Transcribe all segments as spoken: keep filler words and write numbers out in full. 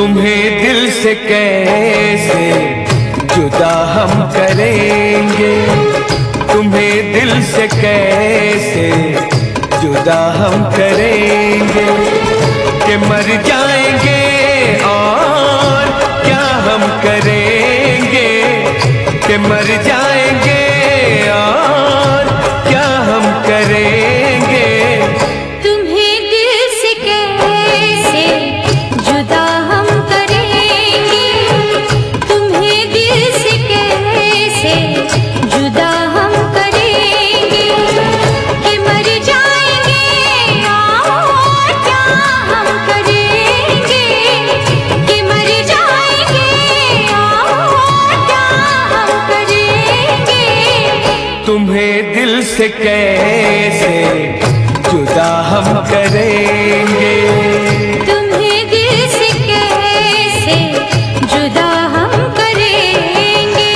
तुम्हें दिल से कैसे जुदा हम करेंगे, तुम्हें दिल से कैसे जुदा हम करेंगे, कि मर जाएंगे और क्या हम करेंगे, कि मर जाएंगे और क्या हम करेंगे। तुम्हें दिल से कैसे जुदा हम करेंगे, तुम्हें दिल से कैसे जुदा हम करेंगे, कि मर जाएंगे और क्या हम करेंगे, कि मर जाएंगे और क्या हम करेंगे। तुम्हें दिल से कैसे जुदा हम करेंगे, तुम्हें दिल से कैसे जुदा हम करेंगे।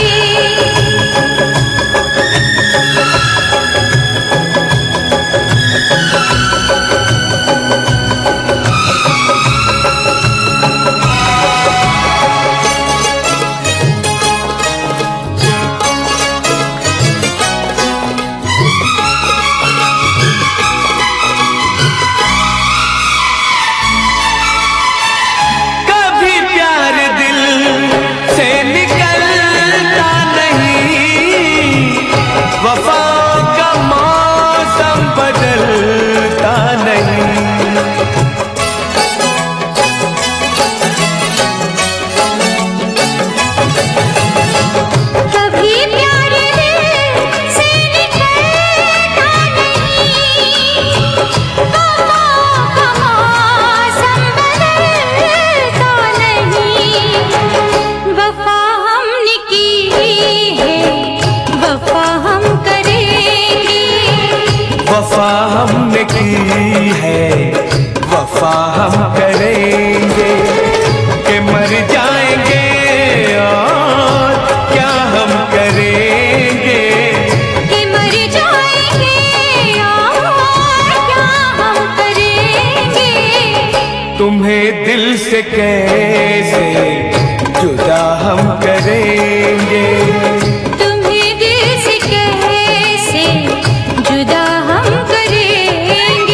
कभी प्यार दिल से निकलता नहीं, वफा का मौसम बदलता नहीं। कभी प्यार दिल से निकलता नहीं, वफा का मौसम बदलता नहीं। वफा हमने की है, वफा हम करेंगे, वफा हमने की है, वफा हम करेंगे, कि मर जाएंगे और क्या हम करेंगे, कि मर जाएंगे और क्या हम करेंगे। तुम्हें दिल से कैसे जुदा हम करेंगे, तुम्हें दिल से कैसे जुदा हम करेंगे।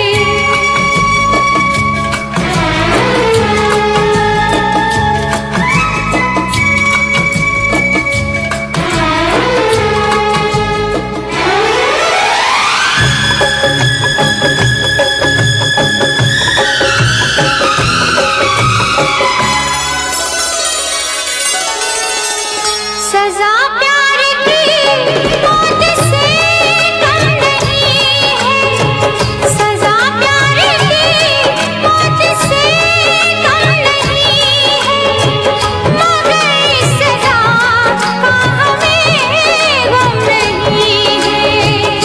सजा प्यार की मौत से कम नहीं है, सजा प्यार की मौत से कम नहीं है, मगर इस सजा का हमें गम नहीं है।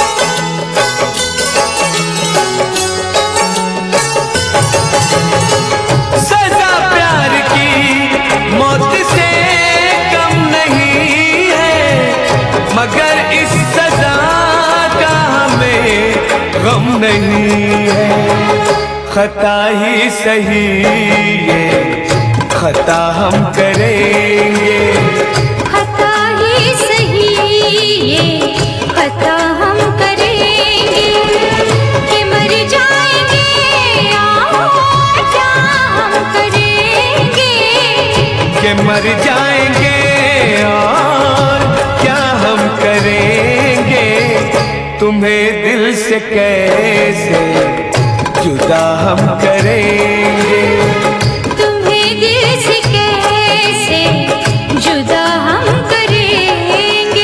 सजा प्यार की मौत से कम नहीं है, मगर इस सजा का हमें गम नहीं है। खता ही सही ये खता हम करेंगे, खता ही सही ये खता हम करेंगे, कि मर जाएंगे और क्या हम करेंगे, कि मर जाएंगे और क्या हम करेंगे। तुम्हें दिल से कैसे जुदा हम करेंगे, तुम्हें दिल से कैसे जुदा हम करेंगे।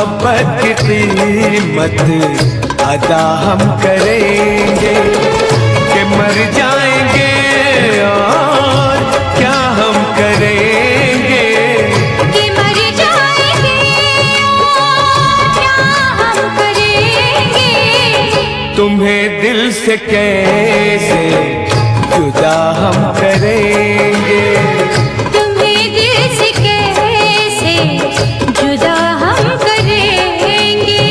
मोहब्बत की कीमत अदा हम करेंगे कि मर जाएंगे और क्या हम करेंगे, कि मर जाएंगे और क्या हम करेंगे। तुम्हें दिल से कैसे जुदा हम करेंगे, तुम्हें दिल से कैसे जुदा हम करेंगे।